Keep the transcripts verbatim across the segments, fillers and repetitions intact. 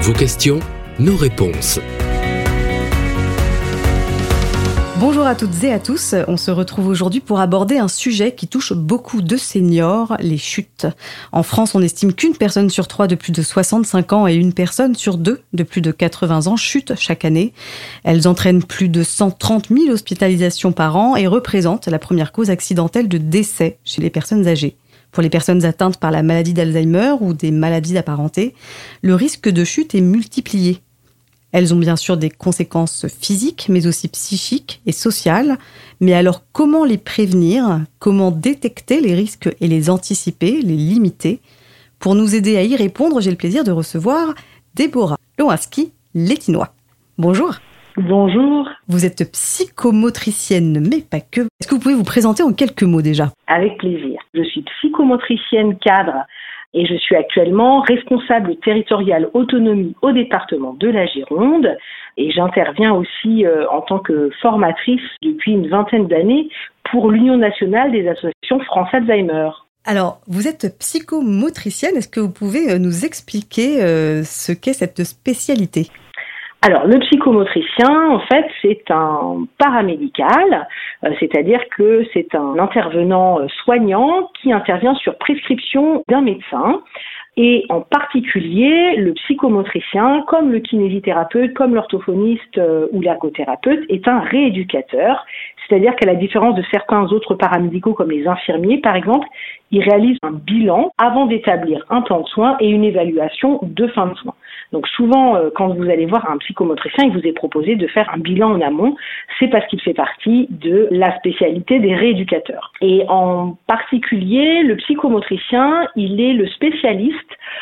Vos questions, nos réponses. Bonjour à toutes et à tous, on se retrouve aujourd'hui pour aborder un sujet qui touche beaucoup de seniors, les chutes. En France, on estime qu'une personne sur trois de plus de soixante-cinq ans et une personne sur deux de plus de quatre-vingts ans chute chaque année. Elles entraînent plus de cent trente mille hospitalisations par an et représentent la première cause accidentelle de décès chez les personnes âgées. Pour les personnes atteintes par la maladie d'Alzheimer ou des maladies apparentées, le risque de chute est multiplié. Elles ont bien sûr des conséquences physiques, mais aussi psychiques et sociales. Mais alors, comment les prévenir ? Comment détecter les risques et les anticiper, les limiter ? Pour nous aider à y répondre, j'ai le plaisir de recevoir Déborah Lewanski-Letinois. Bonjour. Bonjour. Vous êtes psychomotricienne, mais pas que. Est-ce que vous pouvez vous présenter en quelques mots déjà ? Avec plaisir. Je suis psychomotricienne cadre et je suis actuellement responsable territoriale autonomie au département de la Gironde. Et j'interviens aussi euh, en tant que formatrice depuis une vingtaine d'années pour l'Union nationale des associations France Alzheimer. Alors, vous êtes psychomotricienne. Est-ce que vous pouvez nous expliquer euh, ce qu'est cette spécialité ? Alors, le psychomotricien, en fait, c'est un paramédical, euh, c'est-à-dire que c'est un intervenant euh, soignant qui intervient sur prescription d'un médecin. Et en particulier, le psychomotricien, comme le kinésithérapeute, comme l'orthophoniste euh, ou l'ergothérapeute, est un rééducateur. C'est-à-dire qu'à la différence de certains autres paramédicaux comme les infirmiers, par exemple, il réalise un bilan avant d'établir un plan de soins et une évaluation de fin de soins. Donc souvent, euh, quand vous allez voir un psychomotricien, il vous est proposé de faire un bilan en amont. C'est parce qu'il fait partie de la spécialité des rééducateurs. Et en particulier, le psychomotricien, il est le spécialiste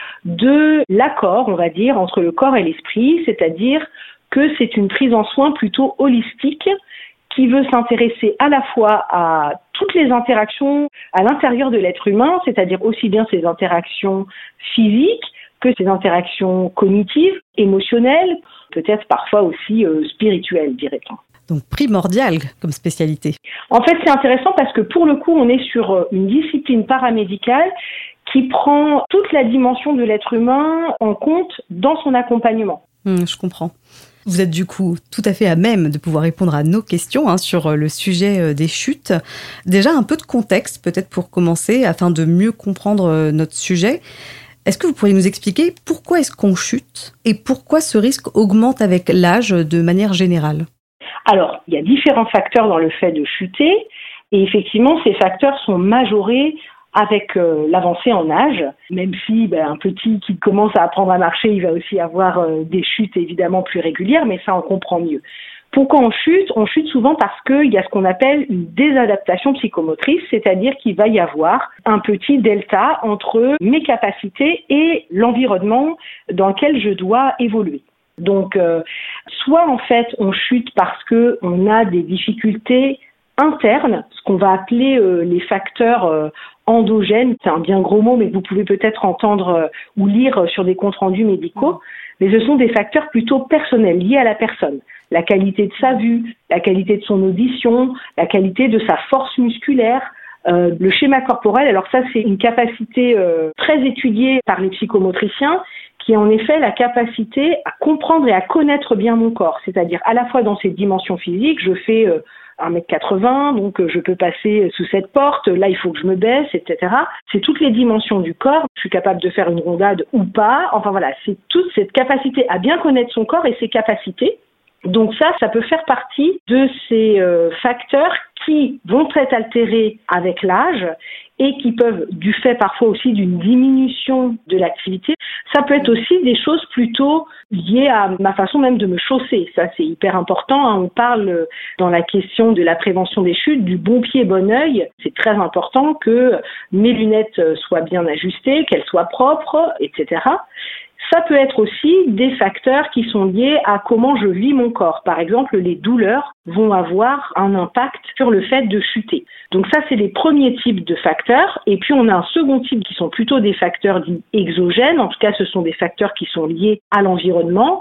de l'accord, on va dire, entre le corps et l'esprit, c'est-à-dire que c'est une prise en soin plutôt holistique qui veut s'intéresser à la fois à toutes les interactions à l'intérieur de l'être humain, c'est-à-dire aussi bien ses interactions physiques que ses interactions cognitives, émotionnelles, peut-être parfois aussi euh, spirituelles, dirait-on. Donc primordial comme spécialité. En fait, c'est intéressant parce que pour le coup, on est sur une discipline paramédicale qui prend toute la dimension de l'être humain en compte dans son accompagnement. Mmh, je comprends. Vous êtes du coup tout à fait à même de pouvoir répondre à nos questions hein, sur le sujet des chutes. Déjà un peu de contexte peut-être pour commencer afin de mieux comprendre notre sujet. Est-ce que vous pourriez nous expliquer pourquoi est-ce qu'on chute et pourquoi ce risque augmente avec l'âge de manière générale ? Alors, il y a différents facteurs dans le fait de chuter et effectivement ces facteurs sont majorés avec euh, l'avancée en âge, même si ben, un petit qui commence à apprendre à marcher, il va aussi avoir euh, des chutes évidemment plus régulières, mais ça on comprend mieux. Pourquoi on chute ? On chute souvent parce qu'il y a ce qu'on appelle une désadaptation psychomotrice, c'est-à-dire qu'il va y avoir un petit delta entre mes capacités et l'environnement dans lequel je dois évoluer. Donc, euh, soit en fait on chute parce que on a des difficultés internes, ce qu'on va appeler euh, les facteurs euh, endogènes, c'est un bien gros mot, mais vous pouvez peut-être entendre euh, ou lire sur des comptes rendus médicaux, mais ce sont des facteurs plutôt personnels, liés à la personne. La qualité de sa vue, la qualité de son audition, la qualité de sa force musculaire, euh, le schéma corporel. Alors ça, c'est une capacité euh, très étudiée par les psychomotriciens, qui est en effet la capacité à comprendre et à connaître bien mon corps, c'est-à-dire à la fois dans ses dimensions physiques, je fais euh, un mètre quatre-vingts, donc euh, je peux passer sous cette porte, là il faut que je me baisse, et cetera. C'est toutes les dimensions du corps, je suis capable de faire une rondade ou pas, enfin voilà, c'est toute cette capacité à bien connaître son corps et ses capacités. Donc ça, ça peut faire partie de ces euh, facteurs qui vont être altérés avec l'âge et qui peuvent, du fait parfois aussi d'une diminution de l'activité, ça peut être aussi des choses plutôt liées à ma façon même de me chausser. Ça, c'est hyper important, hein. On parle dans la question de la prévention des chutes du bon pied, bon œil. C'est très important que mes lunettes soient bien ajustées, qu'elles soient propres, et cetera. Ça peut être aussi des facteurs qui sont liés à comment je vis mon corps. Par exemple, les douleurs vont avoir un impact sur le fait de chuter. Donc ça, c'est les premiers types de facteurs. Et puis, on a un second type qui sont plutôt des facteurs dits exogènes. En tout cas, ce sont des facteurs qui sont liés à l'environnement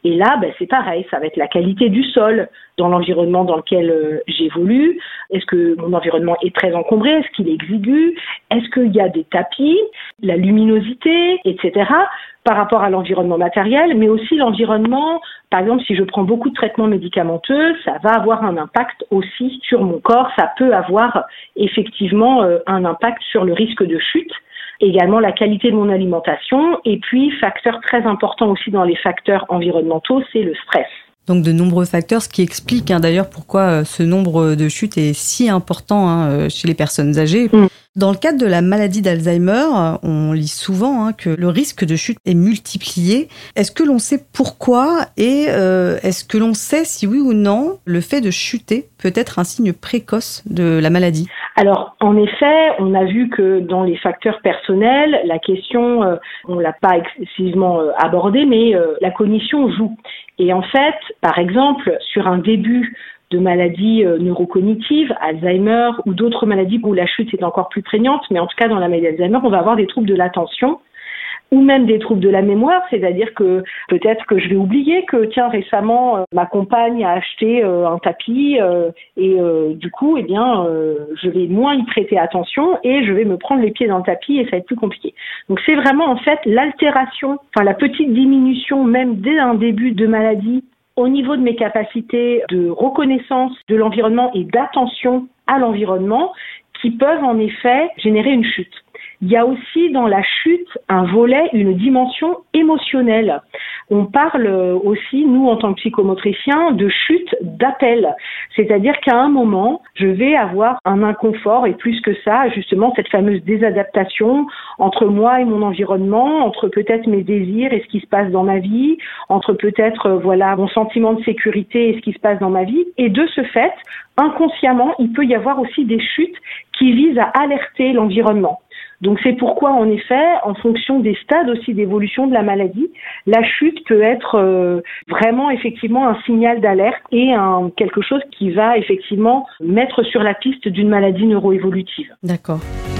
Et là, ben, c'est pareil, ça va être la qualité du sol dans l'environnement dans lequel euh, j'évolue. Est-ce que mon environnement est très encombré? Est-ce qu'il est exigu? Est-ce qu'il y a des tapis? La luminosité, et cetera par rapport à l'environnement matériel, mais aussi l'environnement, par exemple, si je prends beaucoup de traitements médicamenteux, ça va avoir un impact aussi sur mon corps. Ça peut avoir effectivement euh, un impact sur le risque de chute. Également la qualité de mon alimentation. Et puis, facteur très important aussi dans les facteurs environnementaux, c'est le stress. Donc de nombreux facteurs, ce qui explique hein, d'ailleurs pourquoi ce nombre de chutes est si important hein, chez les personnes âgées. Mmh. Dans le cadre de la maladie d'Alzheimer, on lit souvent hein, que le risque de chute est multiplié. Est-ce que l'on sait pourquoi et euh, est-ce que l'on sait si oui ou non le fait de chuter peut être un signe précoce de la maladie? Alors, en effet, on a vu que dans les facteurs personnels, la question, euh, on l'a pas excessivement euh, abordée, mais euh, la cognition joue. Et en fait, par exemple, sur un début de maladies euh, neurocognitives, Alzheimer ou d'autres maladies où la chute est encore plus prégnante, mais en tout cas dans la maladie d'Alzheimer, on va avoir des troubles de l'attention ou même des troubles de la mémoire, c'est-à-dire que peut-être que je vais oublier que, tiens, récemment, euh, ma compagne a acheté euh, un tapis euh, et euh, du coup, eh bien, euh, je vais moins y prêter attention et je vais me prendre les pieds dans le tapis et ça va être plus compliqué. Donc, c'est vraiment, en fait, l'altération, enfin, la petite diminution, même dès un début de maladie, au niveau de mes capacités de reconnaissance de l'environnement et d'attention à l'environnement, qui peuvent, en effet, générer une chute. Il y a aussi dans la chute un volet, une dimension émotionnelle. On parle aussi, nous en tant que psychomotriciens, de chute d'appel. C'est-à-dire qu'à un moment, je vais avoir un inconfort et plus que ça, justement cette fameuse désadaptation entre moi et mon environnement, entre peut-être mes désirs et ce qui se passe dans ma vie, entre peut-être voilà mon sentiment de sécurité et ce qui se passe dans ma vie. Et de ce fait, inconsciemment, il peut y avoir aussi des chutes qui visent à alerter l'environnement. Donc c'est pourquoi, en effet, en fonction des stades aussi d'évolution de la maladie, la chute peut être euh, vraiment effectivement un signal d'alerte et un, quelque chose qui va effectivement mettre sur la piste d'une maladie neuroévolutive. D'accord.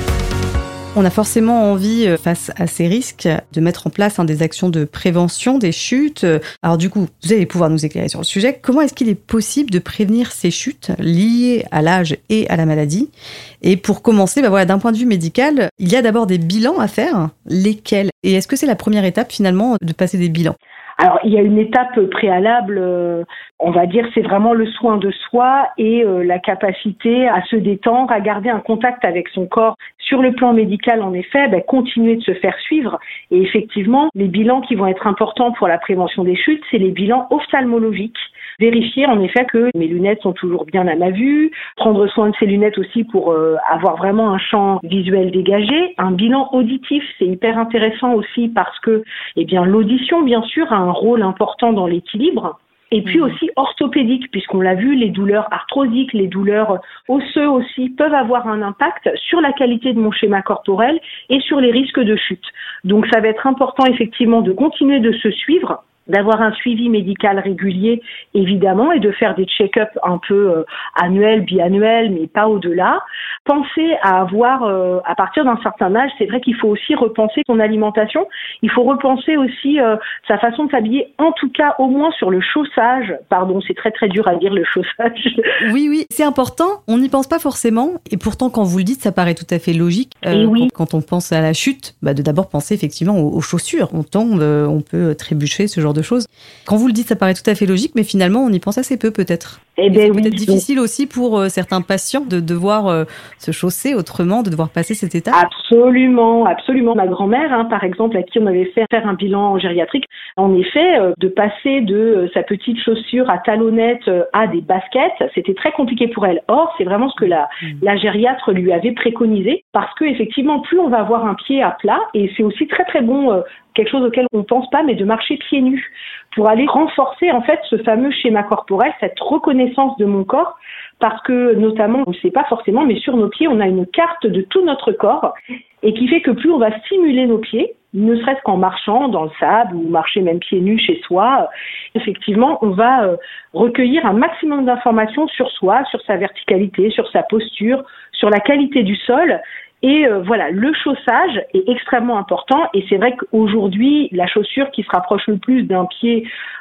On a forcément envie, face à ces risques, de mettre en place hein, des actions de prévention des chutes. Alors du coup, vous allez pouvoir nous éclairer sur le sujet. Comment est-ce qu'il est possible de prévenir ces chutes liées à l'âge et à la maladie? Et pour commencer, bah voilà, d'un point de vue médical, il y a d'abord des bilans à faire. Lesquels? Et est-ce que c'est la première étape finalement de passer des bilans? Alors, il y a une étape préalable, euh, on va dire, c'est vraiment le soin de soi et euh, la capacité à se détendre, à garder un contact avec son corps. Sur le plan médical, en effet, ben, continuer de se faire suivre. Et effectivement, les bilans qui vont être importants pour la prévention des chutes, c'est les bilans ophtalmologiques. Vérifier en effet que mes lunettes sont toujours bien à ma vue, prendre soin de ces lunettes aussi pour euh, avoir vraiment un champ visuel dégagé. Un bilan auditif, c'est hyper intéressant aussi parce que eh bien l'audition bien sûr a un rôle important dans l'équilibre. Et puis aussi orthopédique, puisqu'on l'a vu, les douleurs arthrosiques, les douleurs osseuses aussi peuvent avoir un impact sur la qualité de mon schéma corporel et sur les risques de chute. Donc ça va être important effectivement de continuer de se suivre, d'avoir un suivi médical régulier, évidemment, et de faire des check-ups un peu euh, annuels, biannuels, mais pas au-delà. Penser à avoir, euh, à partir d'un certain âge, c'est vrai qu'il faut aussi repenser son alimentation. Il faut repenser aussi euh, sa façon de s'habiller, en tout cas au moins sur le chaussage. Pardon, c'est très très dur à dire le chaussage. Oui, oui, c'est important. On n'y pense pas forcément. Et pourtant, quand vous le dites, ça paraît tout à fait logique. Euh, oui. quand, quand on pense à la chute, bah, de d'abord penser effectivement aux, aux chaussures. On tombe, euh, on peut trébucher, ce genre de choses. Quand vous le dites, ça paraît tout à fait logique, mais finalement, on y pense assez peu, peut-être. Eh ben, c'est oui, peut-être difficile donc. aussi pour euh, certains patients de devoir euh, se chausser autrement, de devoir passer cette étape. Absolument, absolument. Ma grand-mère, hein, par exemple, à qui on avait fait faire un bilan gériatrique, en effet, euh, de passer de euh, sa petite chaussure à talonnettes euh, à des baskets, c'était très compliqué pour elle. Or, c'est vraiment ce que la, mmh. la gériatre lui avait préconisé, parce que effectivement, plus on va avoir un pied à plat, et c'est aussi très très bon. Euh, quelque chose auquel on ne pense pas, mais de marcher pieds nus pour aller renforcer en fait ce fameux schéma corporel, cette reconnaissance de mon corps, parce que notamment, on ne sait pas forcément, mais sur nos pieds, on a une carte de tout notre corps et qui fait que plus on va stimuler nos pieds, ne serait-ce qu'en marchant dans le sable ou marcher même pieds nus chez soi, effectivement, on va euh, recueillir un maximum d'informations sur soi, sur sa verticalité, sur sa posture, sur la qualité du sol. Et euh, voilà, le chaussage est extrêmement important et c'est vrai qu'aujourd'hui, la chaussure qui se rapproche le plus d'un pied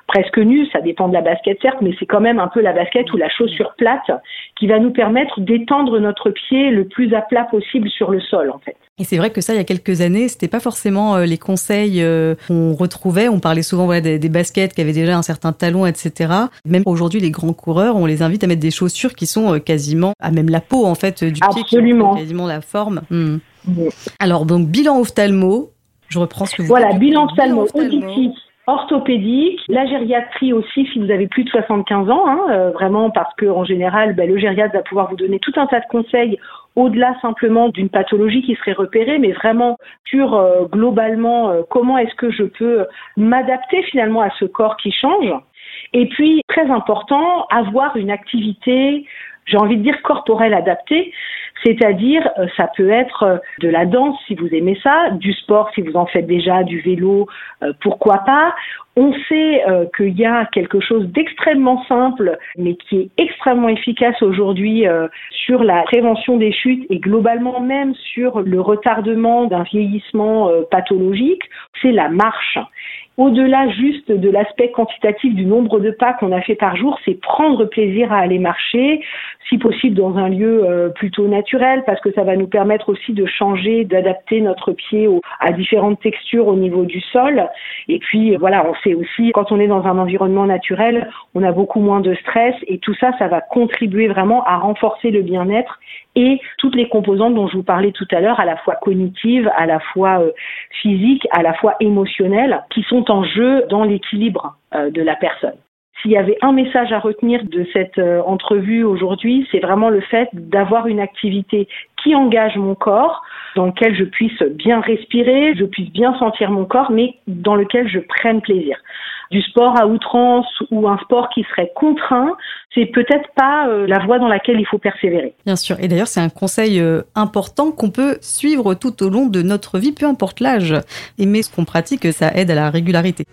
presque nus, ça dépend de la basket certes, mais c'est quand même un peu la basket ou la chaussure plate qui va nous permettre d'étendre notre pied le plus à plat possible sur le sol en fait. Et c'est vrai que ça, il y a quelques années, c'était pas forcément euh, les conseils euh, qu'on retrouvait. On parlait souvent voilà, des, des baskets qui avaient déjà un certain talon, et cetera. Même aujourd'hui, les grands coureurs, on les invite à mettre des chaussures qui sont euh, quasiment à même la peau en fait du pied, Absolument. Qui ont quasiment la forme. Mmh. Mmh. Alors donc bilan ophtalmo, je reprends ce que vous Voilà, dites. bilan ophtalmo, auditif, orthopédique, la gériatrie aussi si vous avez plus de soixante-quinze ans, hein, euh, vraiment parce que en général, ben, le gériatre va pouvoir vous donner tout un tas de conseils au-delà simplement d'une pathologie qui serait repérée, mais vraiment sur euh, globalement euh, comment est-ce que je peux m'adapter finalement à ce corps qui change. Et puis, très important, avoir une activité, j'ai envie de dire corporelle adaptée, c'est-à-dire euh, ça peut être euh, de la danse si vous aimez ça, du sport si vous en faites déjà, du vélo, euh, pourquoi pas. On sait euh, qu'il y a quelque chose d'extrêmement simple, mais qui est extrêmement efficace aujourd'hui euh, sur la prévention des chutes et globalement même sur le retardement d'un vieillissement euh, pathologique, c'est la marche. Au-delà juste de l'aspect quantitatif du nombre de pas qu'on a fait par jour, c'est prendre plaisir à aller marcher, si possible dans un lieu euh, plutôt naturel, parce que ça va nous permettre aussi de changer, d'adapter notre pied au, à différentes textures au niveau du sol. Et puis voilà, on sait aussi, quand on est dans un environnement naturel, on a beaucoup moins de stress et tout ça, ça va contribuer vraiment à renforcer le bien-être et toutes les composantes dont je vous parlais tout à l'heure, à la fois cognitives, à la fois euh, physiques, à la fois émotionnelles, qui sont en jeu dans l'équilibre euh, de la personne. S'il y avait un message à retenir de cette euh, entrevue aujourd'hui, c'est vraiment le fait d'avoir une activité qui engage mon corps, dans lequel je puisse bien respirer, je puisse bien sentir mon corps, mais dans lequel je prenne plaisir. Du sport à outrance ou un sport qui serait contraint, c'est peut-être pas euh, la voie dans laquelle il faut persévérer. Bien sûr. Et d'ailleurs, c'est un conseil euh, important qu'on peut suivre tout au long de notre vie, peu importe l'âge. Aimer ce qu'on pratique, ça aide à la régularité.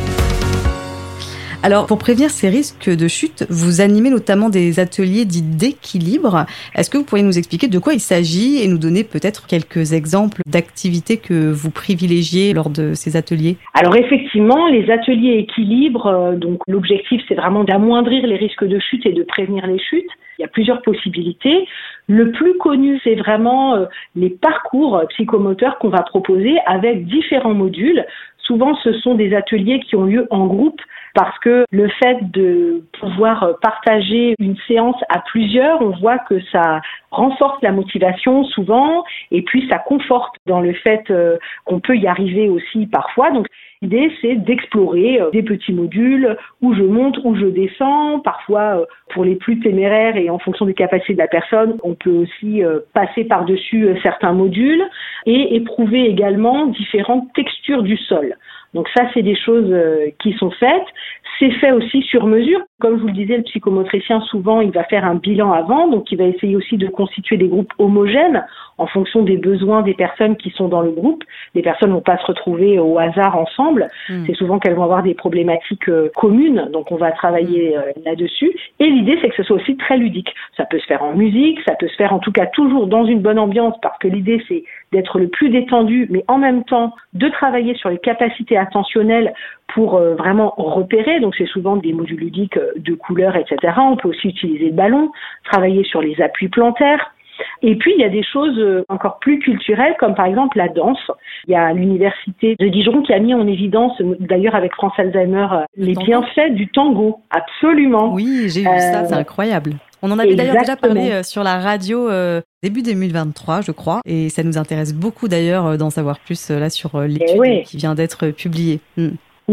Alors, pour prévenir ces risques de chute, vous animez notamment des ateliers dits d'équilibre. Est-ce que vous pourriez nous expliquer de quoi il s'agit et nous donner peut-être quelques exemples d'activités que vous privilégiez lors de ces ateliers ? Alors effectivement, les ateliers équilibre, euh, donc l'objectif c'est vraiment d'amoindrir les risques de chute et de prévenir les chutes. Il y a plusieurs possibilités. Le plus connu, c'est vraiment euh, les parcours psychomoteurs qu'on va proposer avec différents modules. Souvent, ce sont des ateliers qui ont lieu en groupe parce que le fait de pouvoir partager une séance à plusieurs, on voit que ça renforce la motivation souvent et puis ça conforte dans le fait euh, qu'on peut y arriver aussi parfois. Donc, l'idée, c'est d'explorer des petits modules où je monte, où je descends. Parfois, pour les plus téméraires et en fonction des capacités de la personne, on peut aussi passer par-dessus certains modules et éprouver également différentes textures du sol. Donc ça, c'est des choses qui sont faites. C'est fait aussi sur mesure. Comme je vous le disais, le psychomotricien, souvent, il va faire un bilan avant, donc il va essayer aussi de constituer des groupes homogènes en fonction des besoins des personnes qui sont dans le groupe. Les personnes ne vont pas se retrouver au hasard ensemble. Mmh. C'est souvent qu'elles vont avoir des problématiques euh, communes, donc on va travailler euh, là-dessus. Et l'idée, c'est que ce soit aussi très ludique. Ça peut se faire en musique, ça peut se faire en tout cas toujours dans une bonne ambiance, parce que l'idée, c'est d'être le plus détendu, mais en même temps de travailler sur les capacités attentionnelles pour euh, vraiment repérer. Donc c'est souvent des modules ludiques de couleurs, et cetera. On peut aussi utiliser le ballon, travailler sur les appuis plantaires. Et puis, il y a des choses encore plus culturelles, comme par exemple la danse. Il y a l'université de Dijon qui a mis en évidence, d'ailleurs avec France Alzheimer, les bienfaits du tango. Absolument. Oui, j'ai vu euh, ça, c'est incroyable. On en avait d'ailleurs déjà parlé sur la radio euh, début deux mille vingt-trois, je crois. Et ça nous intéresse beaucoup d'ailleurs d'en savoir plus là sur l'étude oui. qui vient d'être publiée. Mm.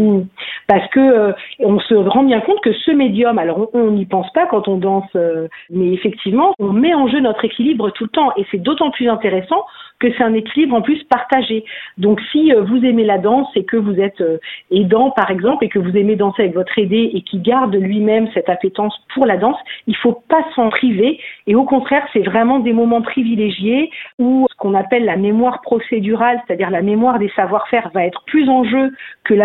Parce que euh, on se rend bien compte que ce médium, alors on n'y pense pas quand on danse, euh, mais effectivement, on met en jeu notre équilibre tout le temps et c'est d'autant plus intéressant que c'est un équilibre en plus partagé. Donc si euh, vous aimez la danse et que vous êtes euh, aidant par exemple et que vous aimez danser avec votre aidé et qui garde lui-même cette appétence pour la danse, il faut pas s'en priver et au contraire, c'est vraiment des moments privilégiés où ce qu'on appelle la mémoire procédurale, c'est-à-dire la mémoire des savoir-faire va être plus en jeu que la mémoire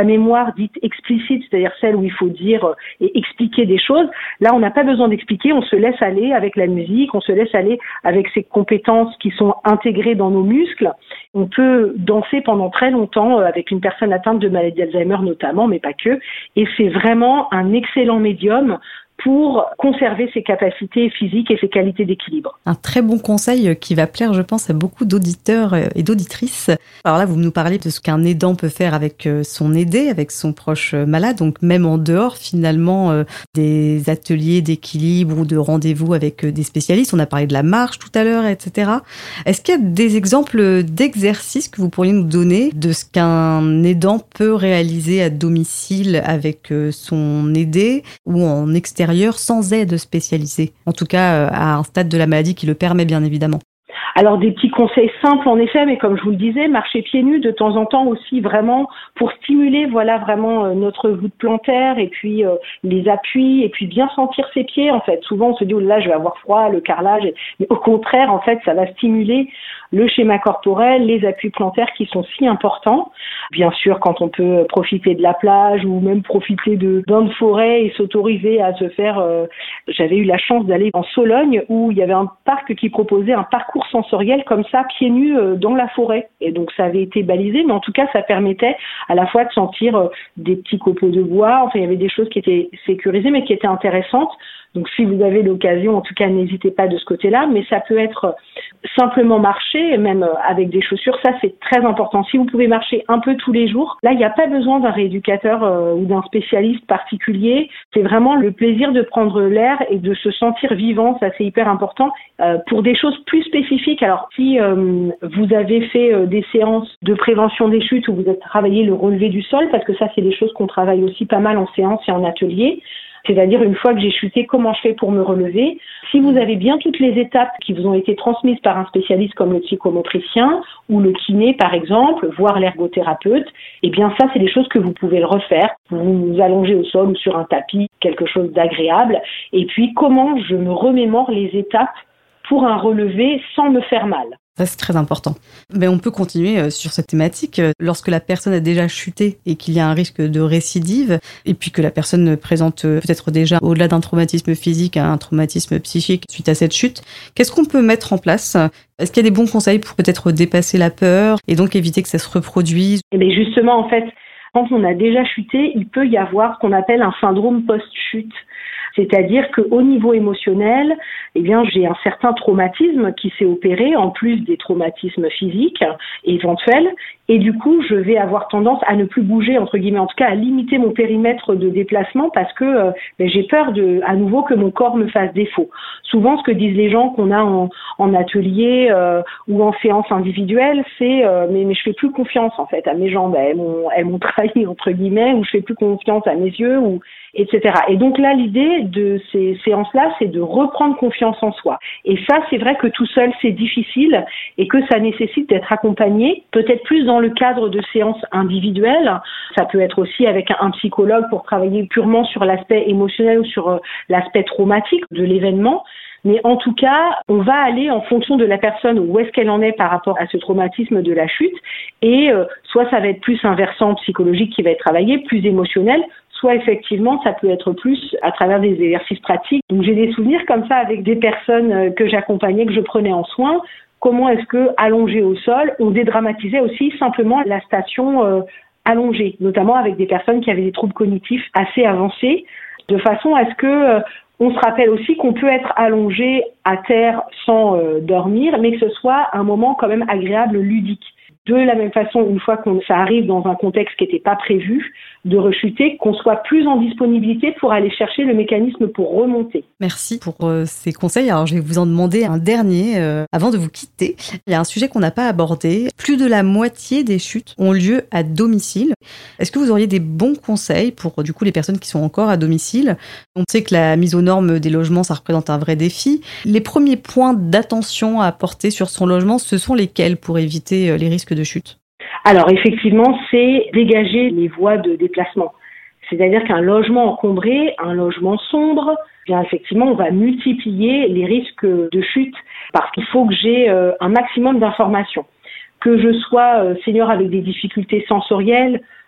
histoires dites explicites, c'est-à-dire celles où il faut dire et expliquer des choses. Là, on n'a pas besoin d'expliquer, on se laisse aller avec la musique, on se laisse aller avec ces compétences qui sont intégrées dans nos muscles. On peut danser pendant très longtemps avec une personne atteinte de maladie d'Alzheimer notamment, mais pas que. Et c'est vraiment un excellent médium pour conserver ses capacités physiques et ses qualités d'équilibre. Un très bon conseil qui va plaire, je pense, à beaucoup d'auditeurs et d'auditrices. Alors là, vous nous parlez de ce qu'un aidant peut faire avec son aidé, avec son proche malade, donc même en dehors, finalement, des ateliers d'équilibre ou de rendez-vous avec des spécialistes. On a parlé de la marche tout à l'heure, et cetera. Est-ce qu'il y a des exemples d'exercices que vous pourriez nous donner de ce qu'un aidant peut réaliser à domicile avec son aidé ou en extérieur sans aide spécialisée, en tout cas à un stade de la maladie qui le permet bien évidemment? Alors des petits conseils simples en effet, mais comme je vous le disais, marcher pieds nus de temps en temps aussi vraiment pour stimuler voilà vraiment euh, notre voûte plantaire et puis euh, les appuis et puis bien sentir ses pieds en fait. Souvent on se dit oh là je vais avoir froid, le carrelage, mais au contraire en fait ça va stimuler le schéma corporel, les appuis plantaires qui sont si importants. Bien sûr quand on peut profiter de la plage ou même profiter de bains de forêt et s'autoriser à se faire. Euh, j'avais eu la chance d'aller en Sologne où il y avait un parc qui proposait un parcours sensoriel comme ça, pieds nus euh, dans la forêt. Et donc ça avait été balisé, mais en tout cas ça permettait à la fois de sentir euh, des petits copeaux de bois, enfin il y avait des choses qui étaient sécurisées mais qui étaient intéressantes. Donc si vous avez l'occasion, en tout cas n'hésitez pas de ce côté-là, mais ça peut être simplement marcher, même avec des chaussures, ça c'est très important. Si vous pouvez marcher un peu tous les jours, là il n'y a pas besoin d'un rééducateur euh, ou d'un spécialiste particulier, c'est vraiment le plaisir de prendre l'air et de se sentir vivant, ça c'est hyper important. Euh, pour des choses plus spécifiques, alors si euh, vous avez fait euh, des séances de prévention des chutes où vous avez travaillé le relevé du sol, parce que ça c'est des choses qu'on travaille aussi pas mal en séance et en atelier, c'est-à-dire une fois que j'ai chuté, comment je fais pour me relever. Si vous avez bien toutes les étapes qui vous ont été transmises par un spécialiste comme le psychomotricien ou le kiné par exemple, voire l'ergothérapeute, eh bien ça c'est des choses que vous pouvez le refaire. Vous vous allongez au sol ou sur un tapis, quelque chose d'agréable. Et puis comment je me remémore les étapes pour un relevé sans me faire mal. Ça, c'est très important. Mais on peut continuer sur cette thématique. Lorsque la personne a déjà chuté et qu'il y a un risque de récidive, et puis que la personne présente peut-être déjà, au-delà d'un traumatisme physique, un traumatisme psychique suite à cette chute, qu'est-ce qu'on peut mettre en place? Est-ce qu'il y a des bons conseils pour peut-être dépasser la peur et donc éviter que ça se reproduise? Et bien justement, en fait, quand on a déjà chuté, il peut y avoir ce qu'on appelle un syndrome post-chute. C'est-à-dire qu'au niveau émotionnel, eh bien, j'ai un certain traumatisme qui s'est opéré, en plus des traumatismes physiques éventuels. Et du coup, je vais avoir tendance à ne plus bouger, entre guillemets, en tout cas à limiter mon périmètre de déplacement parce que euh, ben, j'ai peur de, à nouveau que mon corps me fasse défaut. Souvent, ce que disent les gens qu'on a en, en atelier euh, ou en séance individuelle, c'est euh, mais, mais je fais plus confiance en fait à mes jambes, elles m'ont, elles m'ont trahi entre guillemets, ou je fais plus confiance à mes yeux, ou et cetera. Et donc là, l'idée de ces séances-là, c'est de reprendre confiance en soi. Et ça, c'est vrai que tout seul, c'est difficile et que ça nécessite d'être accompagné, peut-être plus dans le cadre de séances individuelles. Ça peut être aussi avec un psychologue pour travailler purement sur l'aspect émotionnel ou sur l'aspect traumatique de l'événement. Mais en tout cas, on va aller en fonction de la personne, où est-ce qu'elle en est par rapport à ce traumatisme de la chute. Et euh, soit ça va être plus un versant psychologique qui va être travaillé, plus émotionnel, soit effectivement ça peut être plus à travers des exercices pratiques. Donc j'ai des souvenirs comme ça avec des personnes que j'accompagnais, que je prenais en soin. Comment est-ce que, allongé au sol, on dédramatisait aussi simplement la station euh, allongée, notamment avec des personnes qui avaient des troubles cognitifs assez avancés, de façon à ce que euh, on se rappelle aussi qu'on peut être allongé à terre sans euh, dormir, mais que ce soit un moment quand même agréable, ludique. De la même façon, une fois que ça arrive dans un contexte qui n'était pas prévu, de rechuter, qu'on soit plus en disponibilité pour aller chercher le mécanisme pour remonter. Merci pour euh, ces conseils. Alors, je vais vous en demander un dernier euh, avant de vous quitter. Il y a un sujet qu'on n'a pas abordé. Plus de la moitié des chutes ont lieu à domicile. Est-ce que vous auriez des bons conseils pour, du coup, les personnes qui sont encore à domicile? On sait que la mise aux normes des logements, ça représente un vrai défi. Les premiers points d'attention à apporter sur son logement, ce sont lesquels pour éviter les risques de chute? Alors effectivement, c'est dégager les voies de déplacement. C'est-à-dire qu'un logement encombré, un logement sombre, bien effectivement, on va multiplier les risques de chute parce qu'il faut que j'ai euh, un maximum d'informations. Que je sois euh, senior avec des difficultés sensorielles,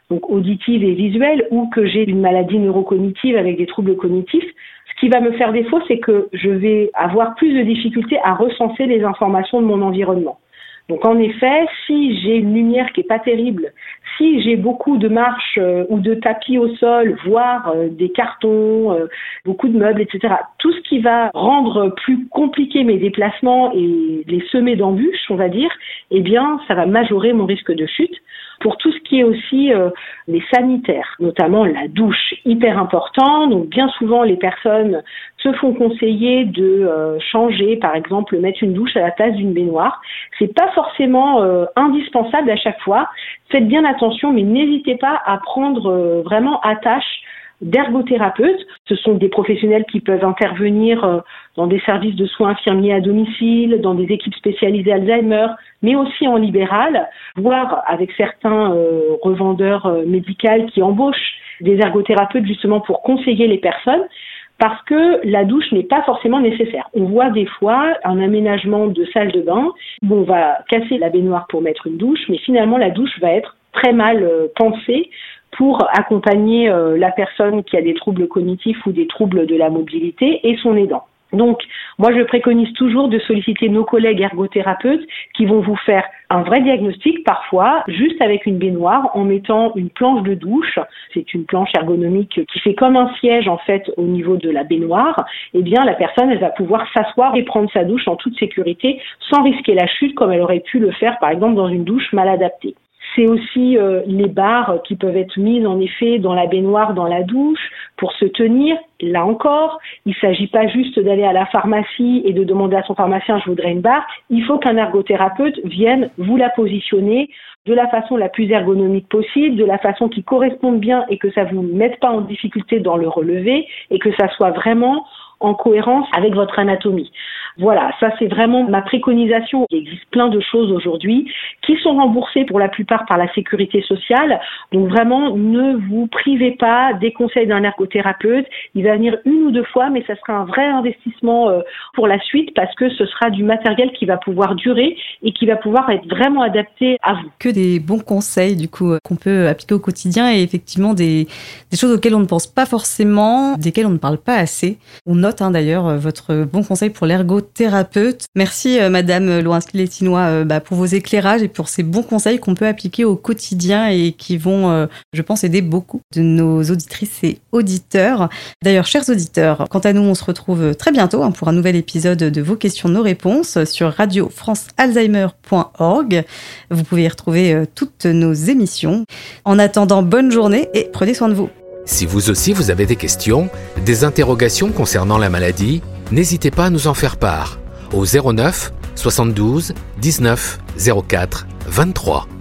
donc auditive et visuelle, ou que j'ai une maladie neurocognitive avec des troubles cognitifs. Ce qui va me faire défaut, c'est que je vais avoir plus de difficultés à recenser les informations de mon environnement. Donc en effet, si j'ai une lumière qui est pas terrible, si j'ai beaucoup de marches euh, ou de tapis au sol, voire euh, des cartons, euh, beaucoup de meubles, et cetera, tout ce qui va rendre plus compliqué mes déplacements et les semer d'embûches, on va dire, eh bien, ça va majorer mon risque de chute. Pour tout ce qui est aussi euh, les sanitaires, notamment la douche, hyper important. Donc bien souvent, les personnes se font conseiller de euh, changer, par exemple, mettre une douche à la place d'une baignoire. C'est pas forcément euh, indispensable à chaque fois. Faites bien attention, mais n'hésitez pas à prendre euh, vraiment attache d'ergothérapeutes. Ce sont des professionnels qui peuvent intervenir dans des services de soins infirmiers à domicile, dans des équipes spécialisées Alzheimer, mais aussi en libéral, voire avec certains euh, revendeurs euh, médicaux qui embauchent des ergothérapeutes justement pour conseiller les personnes, parce que la douche n'est pas forcément nécessaire. On voit des fois un aménagement de salle de bain où on va casser la baignoire pour mettre une douche, mais finalement la douche va être très mal euh, pensée pour accompagner euh, la personne qui a des troubles cognitifs ou des troubles de la mobilité et son aidant. Donc, moi, je préconise toujours de solliciter nos collègues ergothérapeutes qui vont vous faire un vrai diagnostic, parfois, juste avec une baignoire, en mettant une planche de douche. C'est une planche ergonomique qui fait comme un siège, en fait, au niveau de la baignoire. Eh bien, la personne, elle va pouvoir s'asseoir et prendre sa douche en toute sécurité, sans risquer la chute, comme elle aurait pu le faire, par exemple, dans une douche mal adaptée. C'est aussi euh, les barres qui peuvent être mises en effet dans la baignoire, dans la douche, pour se tenir. Là encore, il ne s'agit pas juste d'aller à la pharmacie et de demander à son pharmacien « je voudrais une barre ». Il faut qu'un ergothérapeute vienne vous la positionner de la façon la plus ergonomique possible, de la façon qui corresponde bien et que ça ne vous mette pas en difficulté dans le relevé et que ça soit vraiment en cohérence avec votre anatomie. Voilà, ça c'est vraiment ma préconisation. Il existe plein de choses aujourd'hui qui sont remboursées pour la plupart par la sécurité sociale. Donc vraiment, ne vous privez pas des conseils d'un ergothérapeute. Il va venir une ou deux fois, mais ça sera un vrai investissement pour la suite parce que ce sera du matériel qui va pouvoir durer et qui va pouvoir être vraiment adapté à vous. Que des bons conseils du coup qu'on peut appliquer au quotidien et effectivement des, des choses auxquelles on ne pense pas forcément, desquelles on ne parle pas assez. On note hein, d'ailleurs votre bon conseil pour l'ergothérapeute. Merci euh, Madame Lorenzky-Létinois euh, bah, pour vos éclairages et pour ces bons conseils qu'on peut appliquer au quotidien et qui vont, euh, je pense, aider beaucoup de nos auditrices et auditeurs. D'ailleurs, chers auditeurs, quant à nous, on se retrouve très bientôt hein, pour un nouvel épisode de Vos questions, nos réponses sur radio france alzheimer point org. Vous pouvez y retrouver euh, toutes nos émissions. En attendant, bonne journée et prenez soin de vous. Si vous aussi vous avez des questions, des interrogations concernant la maladie, n'hésitez pas à nous en faire part au zéro neuf soixante-douze dix-neuf zéro quatre vingt-trois.